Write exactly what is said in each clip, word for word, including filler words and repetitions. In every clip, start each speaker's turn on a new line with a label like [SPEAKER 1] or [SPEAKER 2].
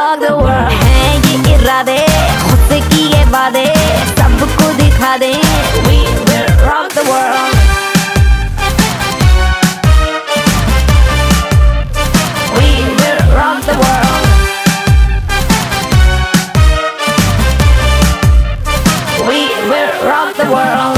[SPEAKER 1] rock the world. हैं ये इरादे, खुद से किए वादे, सबको दिखा दे. We will rock the world. We will rock the world. We will rock the world.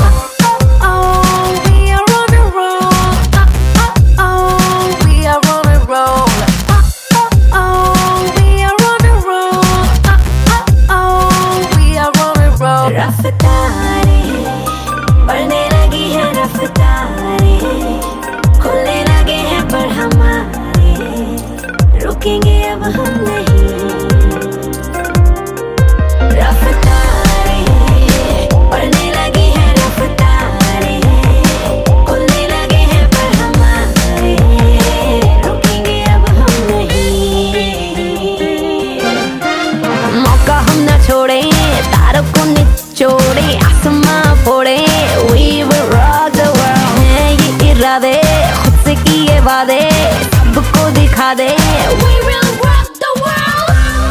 [SPEAKER 1] रफ्तारें बढ़ने लगी है, रफ्तारें खुलने लगे हैं पर हमारे, रुकेंगे अब हम नहीं. रफ्तारें बढ़ने लगी है, रफ्तारें खुलने लगे हैं पर हमारे, रुकेंगे अब हम नहीं. मौका हम ना छोड़े, तारों को निचोड़े, आसमां फोड़े. We will rock the world. हैं ये इरादे, खुद से किए वादे, सबको दिखा दे. We will rock the world.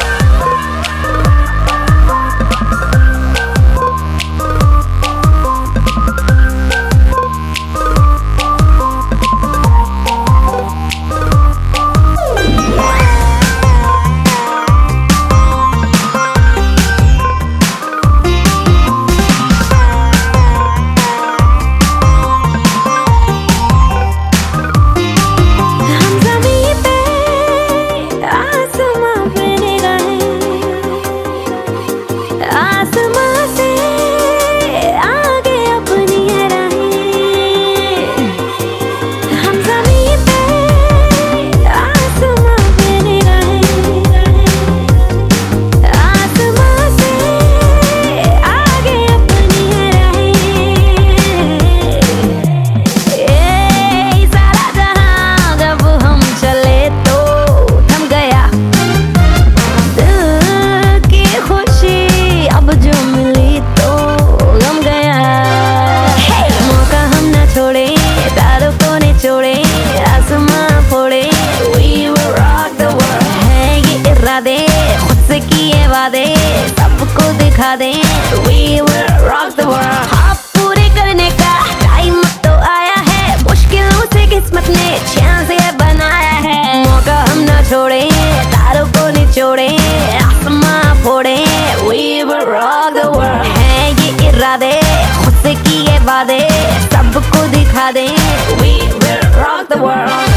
[SPEAKER 1] खुद से किए वादे, सबको दिखा दे. We will rock the world. हाँ, पूरे करने का टाइम तो आया है, मुश्किलों से किस्मत ने चांस ये बनाया है. मौका हम ना छोड़े, तारों को निचोड़े, आसमां फोड़े. We will rock the world. हैं ये इरादे, खुद से किए वादे, सबको दिखा दे. We will rock the world.